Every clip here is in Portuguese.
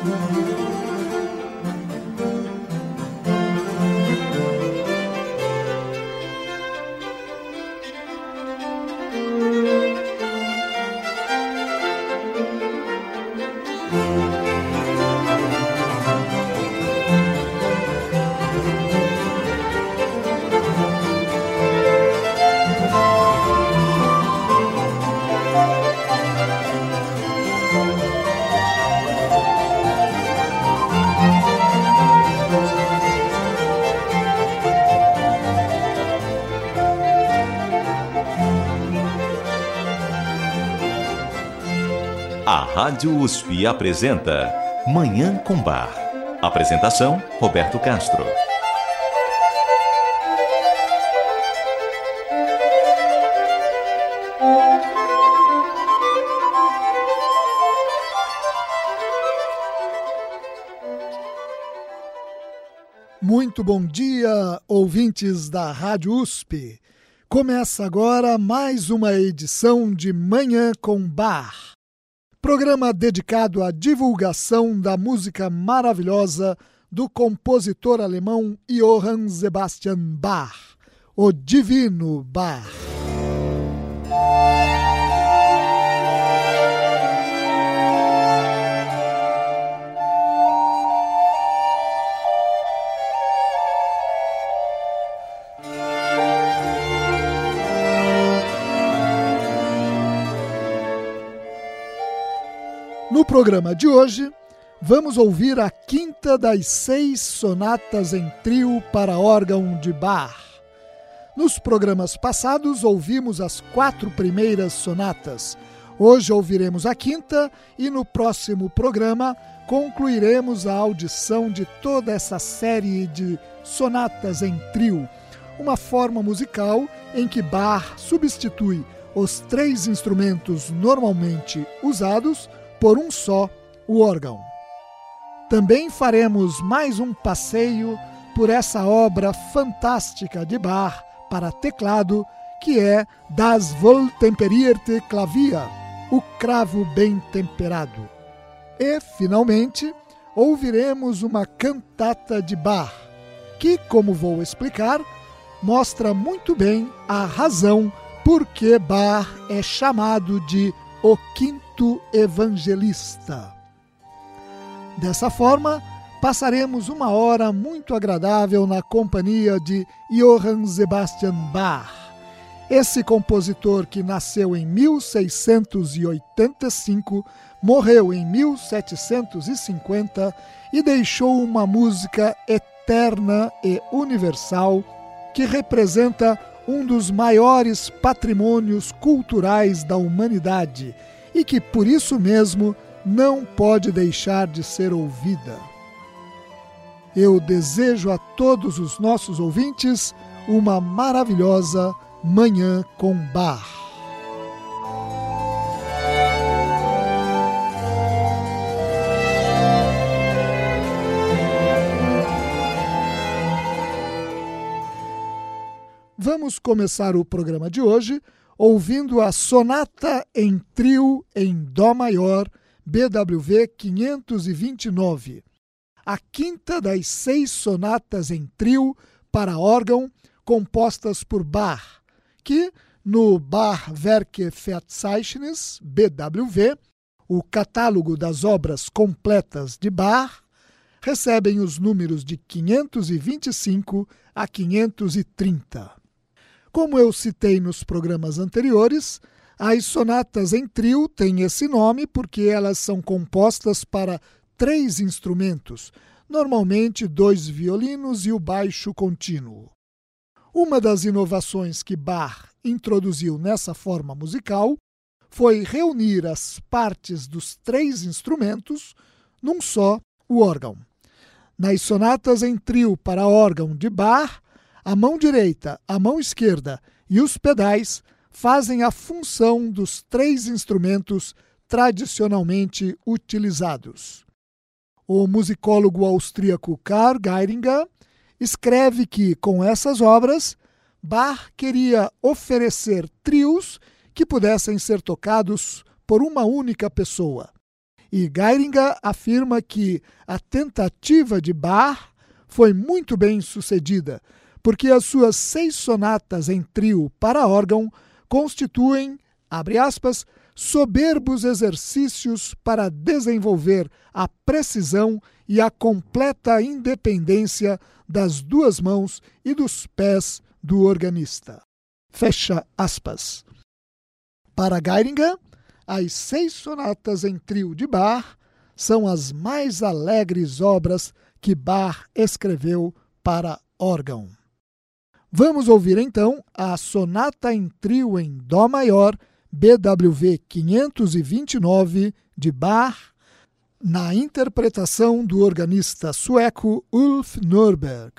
A Rádio USP apresenta Manhã com Bar. Apresentação, Roberto Castro. Muito bom dia, ouvintes da Rádio USP. Começa agora mais uma edição de Manhã com Bar. Programa dedicado à divulgação da música maravilhosa do compositor alemão Johann Sebastian Bach, o Divino Bach. No programa de hoje, vamos ouvir a quinta das 6 sonatas em trio para órgão de Bach. Nos programas passados, ouvimos as 4 primeiras sonatas. Hoje ouviremos a quinta e no próximo programa concluiremos a audição de toda essa série de sonatas em trio, uma forma musical em que Bach substitui os 3 instrumentos normalmente usados por um só, o órgão. Também faremos mais um passeio por essa obra fantástica de Bach para teclado, que é Das Wohltemperierte Klavier, o cravo bem temperado. E, finalmente, ouviremos uma cantata de Bach, que, como vou explicar, mostra muito bem a razão por que Bach é chamado de o quinto evangelista. Dessa forma, passaremos uma hora muito agradável na companhia de Johann Sebastian Bach, esse compositor que nasceu em 1685, morreu em 1750 e deixou uma música eterna e universal que representa um dos maiores patrimônios culturais da humanidade e que, por isso mesmo, não pode deixar de ser ouvida. Eu desejo a todos os nossos ouvintes uma maravilhosa Manhã com Bach. Vamos começar o programa de hoje ouvindo a Sonata em Trio em Dó Maior, BWV 529, a quinta das 6 sonatas em trio para órgão compostas por Bach, que no Bach-Werke-Verzeichnis, BWV, o catálogo das obras completas de Bach, recebem os números de 525 a 530. Como eu citei nos programas anteriores, as sonatas em trio têm esse nome porque elas são compostas para 3 instrumentos, normalmente 2 violinos e o baixo contínuo. Uma das inovações que Bach introduziu nessa forma musical foi reunir as partes dos 3 instrumentos num só, o órgão. Nas sonatas em trio para órgão de Bach, a mão direita, a mão esquerda e os pedais fazem a função dos 3 instrumentos tradicionalmente utilizados. O musicólogo austríaco Karl Geiringer escreve que, com essas obras, Bach queria oferecer trios que pudessem ser tocados por uma única pessoa. E Geiringer afirma que a tentativa de Bach foi muito bem sucedida, porque as suas 6 sonatas em trio para órgão constituem, abre aspas, soberbos exercícios para desenvolver a precisão e a completa independência das 2 mãos e dos pés do organista. Fecha aspas. Para Geiringer, as 6 sonatas em trio de Bach são as mais alegres obras que Bach escreveu para órgão. Vamos ouvir então a sonata em trio em Dó maior, BWV 529, de Bach, na interpretação do organista sueco Ulf Norberg.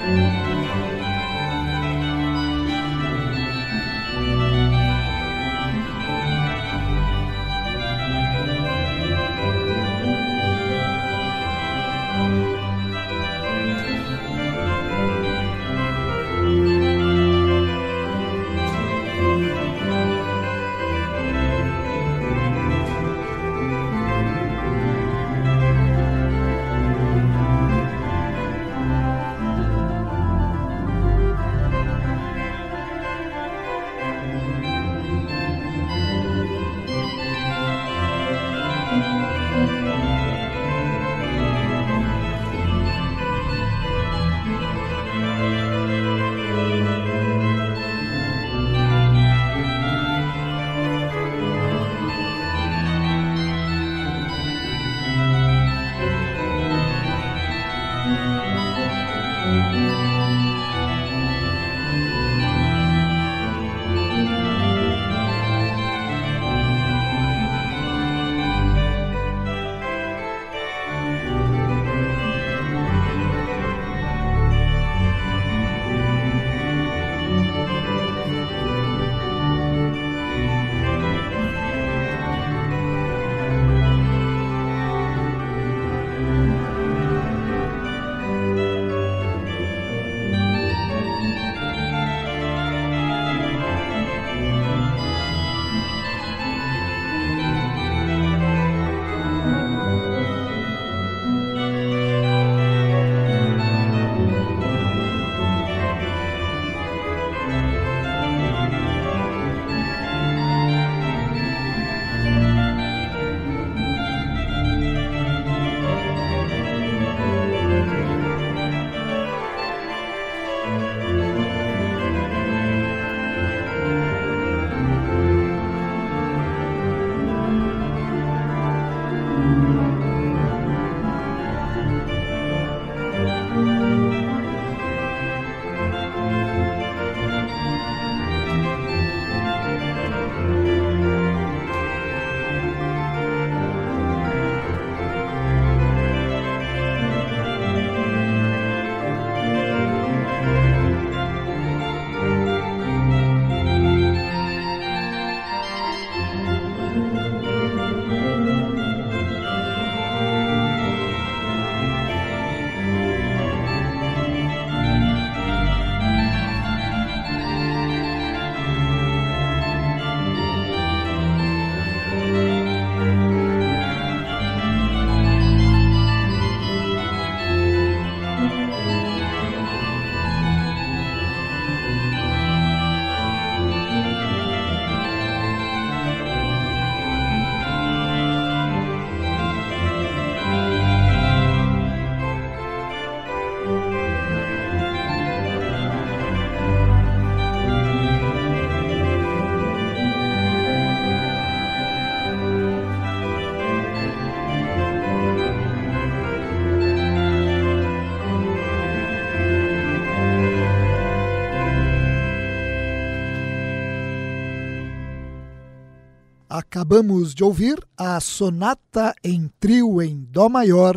Acabamos de ouvir a Sonata em Trio em Dó Maior,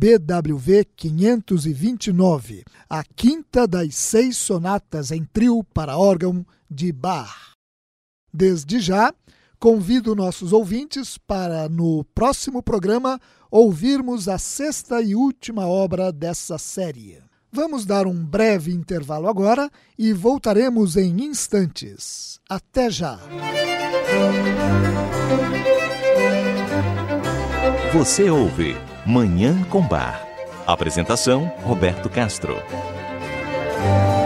BWV 529, a quinta das 6 sonatas em trio para órgão de Bach. Desde já, convido nossos ouvintes para, no próximo programa, ouvirmos a 6ª e última obra dessa série. Vamos dar um breve intervalo agora e voltaremos em instantes. Até já! Você ouve Manhã com Bar. Apresentação: Roberto Castro.